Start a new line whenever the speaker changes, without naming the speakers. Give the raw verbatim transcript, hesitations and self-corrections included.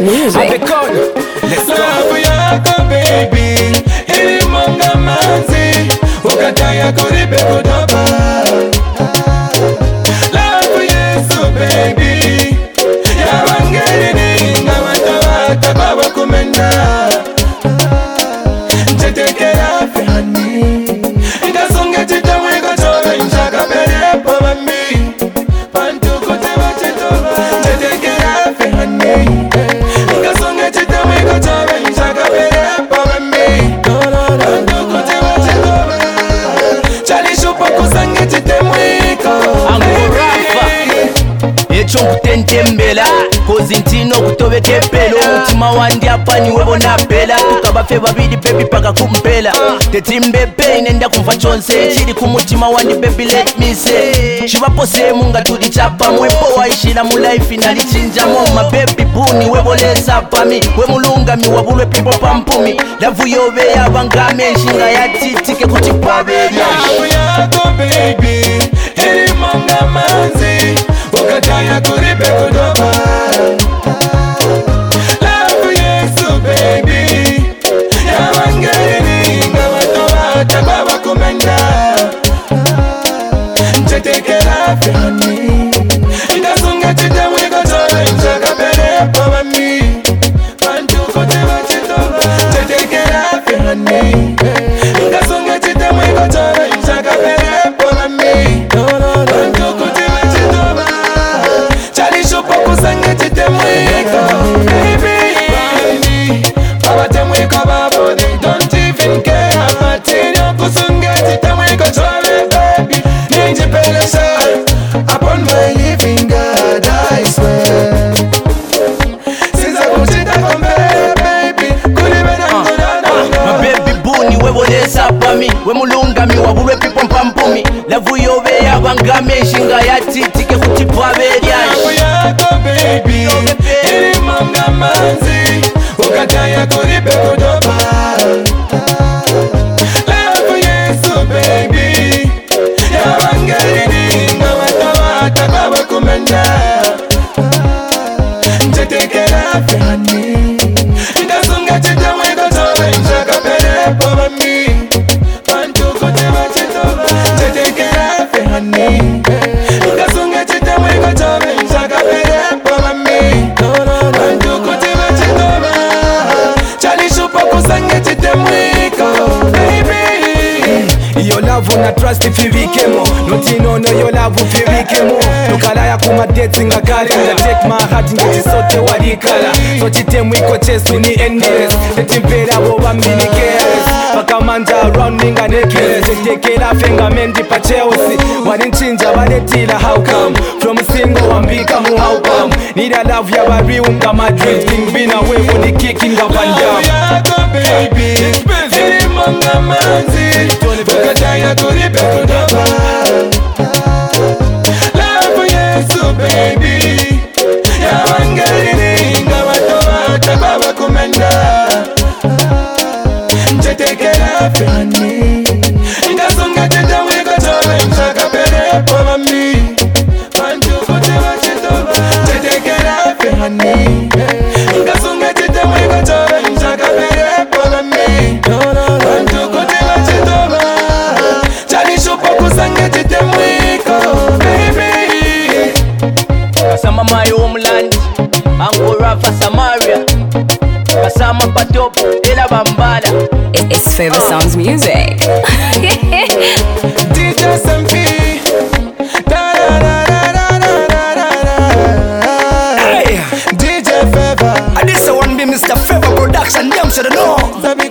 music.
Let's go. Love yako baby, ili monga manzi, ukataya kuribe kudoba. Love Yesu baby, ya wangeli ninga watawata baba kumenda. Nchetekera fehani, ngasunge chitamwiko chobe nchaka pere po mami. Pantuko tewa chitoba, nchetekera fehani.
Tentembela kozi ntino kutobeka epelo mutima wandi apa niwe bona pela tukabafe babiri baby paka kumpela tetimbe pain enda kumva chonse chiri kumutima wandi baby let me say chibapose munga tudi chapa mwepo waishira mu life inalichinja mo my baby buni we bolesa pami we mulunga mi wabulwe people pampumi lavu yobe yabangame nshinga yatitike kutipabeli
yako baby heri monga manzi ukataya kuribe kudoba. Love Yesu baby, ya wangeli nga watawata baba kumenda. Nchetekera fehani, ngasunga chitamwiko chobe nchaka pere po mami. Pantuko tewa chitoba, nchetekera fehani, ngasunga chitamwiko chobe nchaka pere po mami. Pantuko tewa chitoba, pokusange chitemwiko baby, abatemwiko babo they don't even care. Amatinyo kusunge chitemwiko chobe baby, ninjipelesha upon my living God I swear. Sinza kuchita kombe baby, kulibena mkunana.
My baby buni we bolesa pami, we mulunga mi wabulwe people mpampumi. Lavu yobe yabangame nshinga yatitike kutipabeli.
Baby, ili monga manzi, ukataya kuribe kudoba. Love Yesu baby, ya wangeli ninga watawata baba kumenda. Nchetekera fehani, ngasunga chitamwiko chobe nchaka pere po mami. Pantuko tewa chitoba, nchetekera fehani, ngasunga chitamwiko chobe nchaka pere.
Your love una trust ifibikemo, notinono your love ufibikemo. Nukalaya kuma dates nga kali, nga take my heart ngeti sote wadikala. So chitemu iko chesu ni endless, tetimpera boba mbini careless. Paka manja around ninga necklace, tetekela fenga mendi pa Chelsea. Walinchinja baletila how come, from single wambika mu how come. Need a love ya bari unga Madrid, king bina wevo ni kicking a Van Damme.
Yako baby, ili monga manzi, ukataya kuribe kudoba. Love Yesu baby, ya wangeli ninga watawata baba kumenda. Nchetekera fehani, ngasunga chitamwiko chobe nchaka pere po mami. Pantuko tewa chitoba, nchetekera fehani, ngasunga chitamwiko chobe nchaka pere po mami. Pantuko tewa chitoba, chalishupo kusange chitamwiko baby.
Kasama my homeland, Angora for Samaria. Kasama patop, ela bambala.
It's Favor Sounds music.
D J S M P. Da da da da da da da da.
Hey,
D J Favor.
and this one be Mister Favor Production. Them should know.